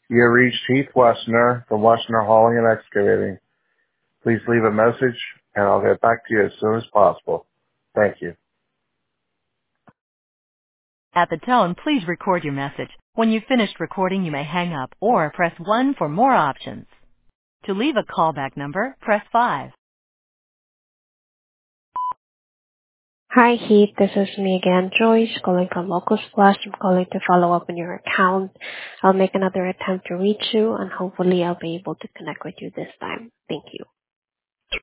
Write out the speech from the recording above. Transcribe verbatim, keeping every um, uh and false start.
You have reached Heath Westner from Westner Hauling and Excavating. Please leave a message, and I'll get back to you as soon as possible. Thank you. At the tone, please record your message. When you've finished recording, you may hang up or press one for more options. To leave a callback number, press five. Hi, Heath. This is me again, Joyce, calling from Locus Plus. I'm calling to follow up on your account. I'll make another attempt to reach you, and hopefully I'll be able to connect with you this time. Thank you.